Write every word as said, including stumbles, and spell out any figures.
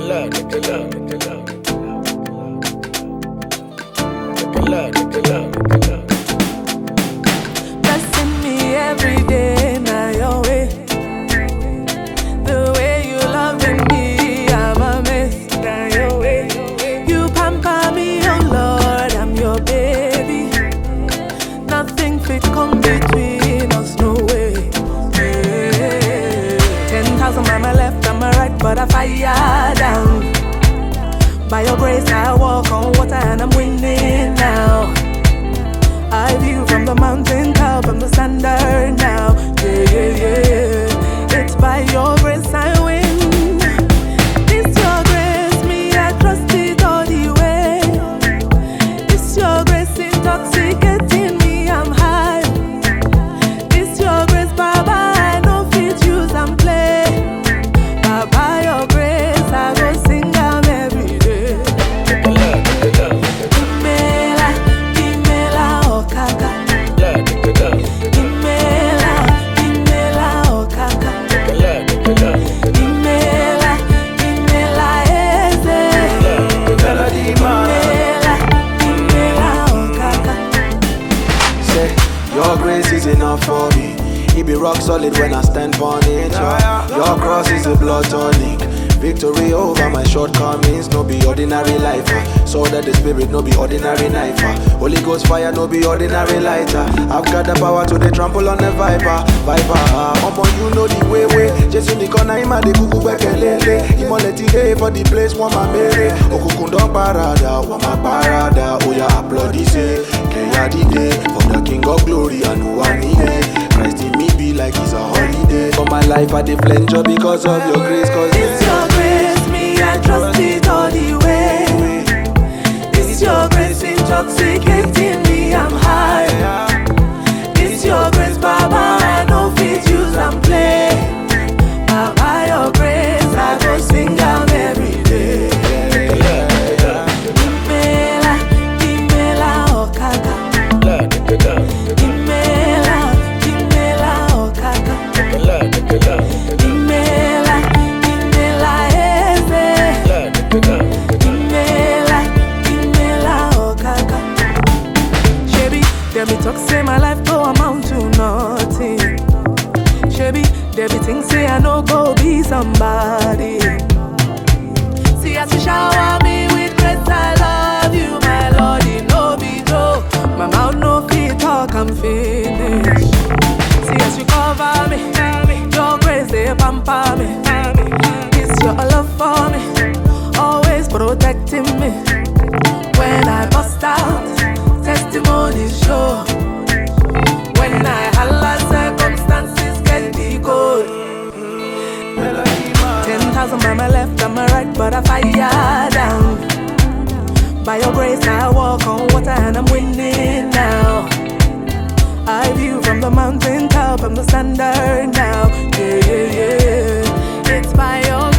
love, nigga love, nigga love, nigga love, nigga love, nigga love. Blessing me every day, now your way. The way you loving me, I'm amazed, now your way. You pamper me, oh Lord, I'm your baby. Nothing fit come between us, no way. Yeah. Ten thousand on my left, on my right, but I fire down. By your grace I walk on water and I'm winning now. I view from the mountain top, I'm the standard now. Yeah, yeah, yeah. It's by your grace I win. It's your grace, me I trust it all the way. It's your grace intoxicating me, I'm high. It's your grace, Baba, I know fit use and play. Baba, your grace I go sing am every day. Imela, Imela, oh kaka. Imela, Imela, oh kaka. Imela, Imela, eze. Imela, Imela, oh kaka. Say, your grace is enough for me. It be rock solid when I stand on it. Your, your cross is a blood tonic. Victory over my shortcomings, no be ordinary life. uh. Sword of the spirit, no be ordinary knife. uh. Holy Ghost fire, no be ordinary lighter. I've got the power to the trample on the viper. Viper, uh, omo you know the way way. Jesu ni kona ima de kuku bekelele. Imoleti day for the place wama mere. Okukun don parada, wama parada. Oya applaud say, Kenya the day for the King of Glory and who I need it. Christ in me be like it's a holiday. For my life I dey flenjo because of your grace. Cause It's your grace, me I trust it all the way. It's your grace intoxicating me, I'm high. It's your grace, Baba, I know fit use and play. Baba, your grace, I go sing down every day. Imela, Imela, oh kaka. Imela, Imela, oh kaka. Imela, Imela, eze. Imela, Imela, oh kaka. Shebi, there be talk say my life go amount to nothing. Shebi, there be things say I no go be somebody. See as you shower me with grace, I love you, my Lord, it no be joke. My mouth no fit talk, I'm finished. See as you cover me, your grace they pamper me. It's your love for me, always protecting me. When I bust out, testimonies show. When I holla, circumstances get the code. Ten thousand on my left, on my right, but I fire down. By your grace I walk on water and I'm winning now. I view from the mountain top, I'm the standard now. Yeah, yeah, yeah. It's by your